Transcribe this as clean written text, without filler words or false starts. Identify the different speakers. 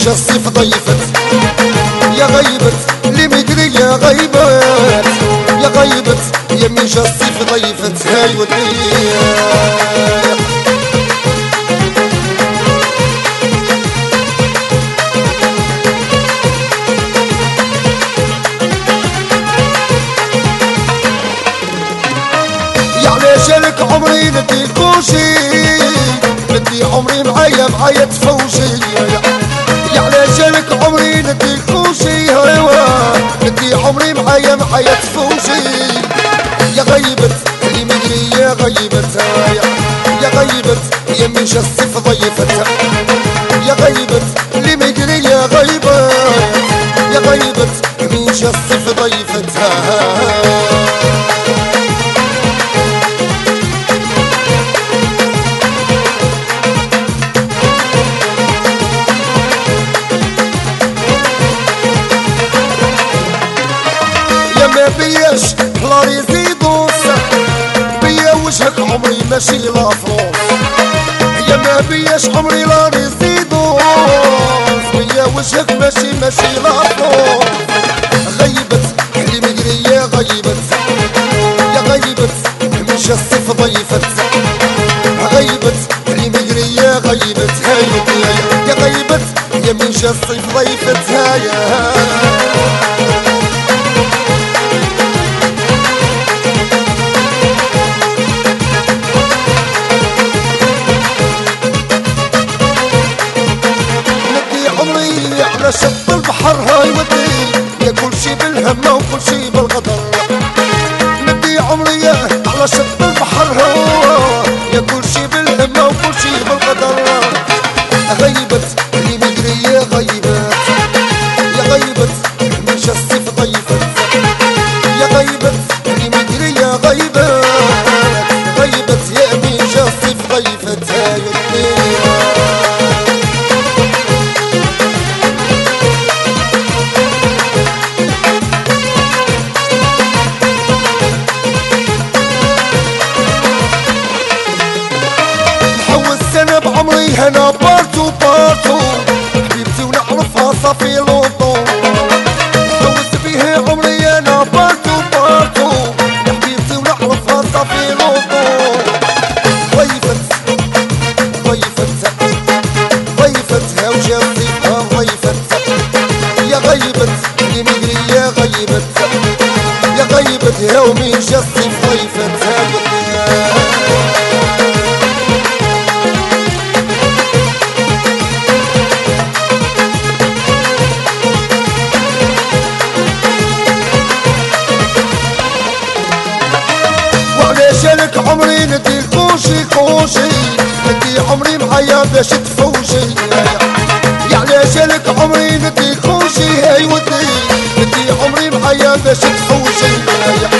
Speaker 1: يميش الصيف ضيفت يا غيبت اللي مدري يا غيبت يا غيبت يميش الصيف ضيفت هاي ودنيا لك عمري ندي كوشي ندي عمري معايا تفوشي يا علاش لك عمري ندي كوشي ندي عمري معايا تفوشي يا غيبت اللي مدري يا غيبت يا غيبت يا مش الصيف ضيفتها يا غيبت اللي مدري يا غيبت يا غيبت مش الصيف ضيفتها ما بياش بلا يزيدوس بيا وجهك عمري ماشي لا فلوس يا ما بياش عمري لا يزيدوس بيا وجهك ماشي لا فلوس غيبت اللي مدري يا غيبت يا غيبت مش الصيف ضيفت غيبت اللي مدري يا غيبت يا غيبت يا مش الصيف ضيفت هايا على شط البحر هاي ودي يا كل شي بالهمة وكل شي بالغدر ندي عمري على شط البحر يا كل شي بالهمة وكل شي بالغدر غيبت اللي مدري يا غيبت يا غيبت مش الصيف ضيفت يا غيبت اللي مدري يا غيبت غيبت يا مش الصيف ضيفت هاي الدنيا بعمري هنا بارتو حبيبتي ونعرفها صافي لوطو حوست بيها عمري انا بارتو حبيبتي ونعرفها صافي لوطو ضيفتها وجا صيفها ضيفتها يا غيبت اللي مدري يا غيبت يا ومين جا الصيف ضيفتها لك عمري ندي كوشي ندي عمري معايا باش تفوشي يا علاش لك عمري ندي كوشي هاي ودي ندي عمري معايا باش تفوشي